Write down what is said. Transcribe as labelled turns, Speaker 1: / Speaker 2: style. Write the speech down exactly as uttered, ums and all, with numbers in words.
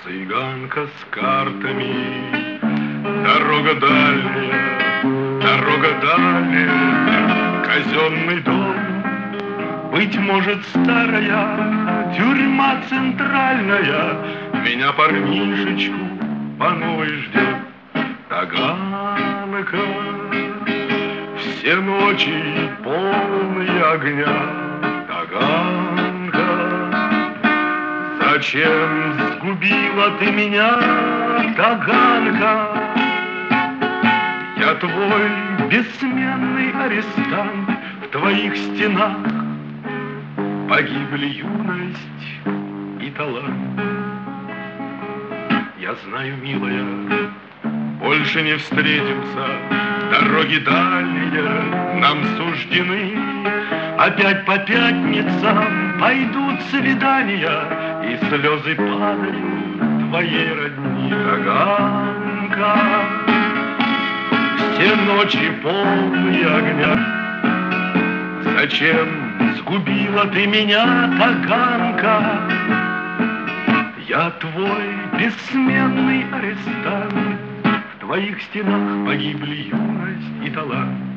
Speaker 1: Цыганка с картами, дорога дальняя, дорога дальняя, казенный дом, быть может, старая тюрьма центральная, меня парнишечку по новой ждет. Таганка, все ночи полные огня. Таганка, зачем сгубила ты меня, Таганка? Я твой бессменный арестант, в твоих стенах погибли юность и талант. Я знаю, милая, больше не встретимся, дороги дальние нам суждены. Опять по пятницам пойдут свидания, и слезы падают твоей родни. Таганка, все ночи полные огня. Зачем сгубила ты меня, Таганка? Я твой бессменный арестант, в твоих стенах погибли юность и талант.